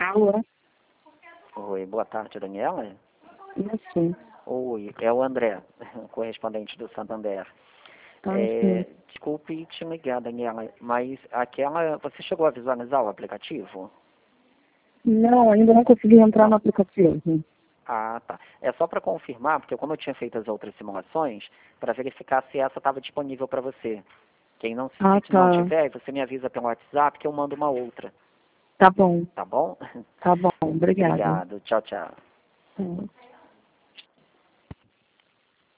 Alô? Oi, boa tarde, Daniela. Isso. Oi, é o André, correspondente do Santander. Sim. Desculpe te ligar, Daniela, mas você chegou a visualizar o aplicativo? Não, ainda não consegui entrar no Não. aplicativo. Ah, tá. É só para confirmar, porque como eu tinha feito as outras simulações, para verificar se essa estava disponível para você. Quem não, Ah, se não tá. tiver, você me avisa pelo WhatsApp que eu mando uma outra, Tá bom. tá bom? Tá bom. Obrigada. Obrigado. Tchau, tchau. Tá.